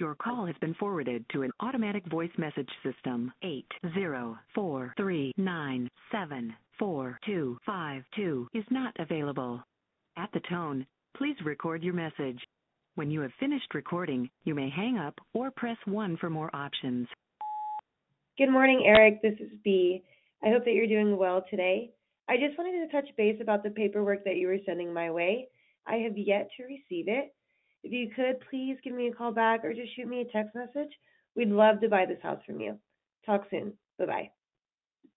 Your call has been forwarded to an automatic voice message system. 804-397-4252 is not available. At the tone, please record your message. When you have finished recording, you may hang up or press 1 for more options. Good morning, Eric. This is Bea. I hope that you're doing well today. I just wanted to touch base about the paperwork that you were sending my way. I have yet to receive it. If you could, please give me a call back or just shoot me a text message. We'd love to buy this house from you. Talk soon. Bye-bye.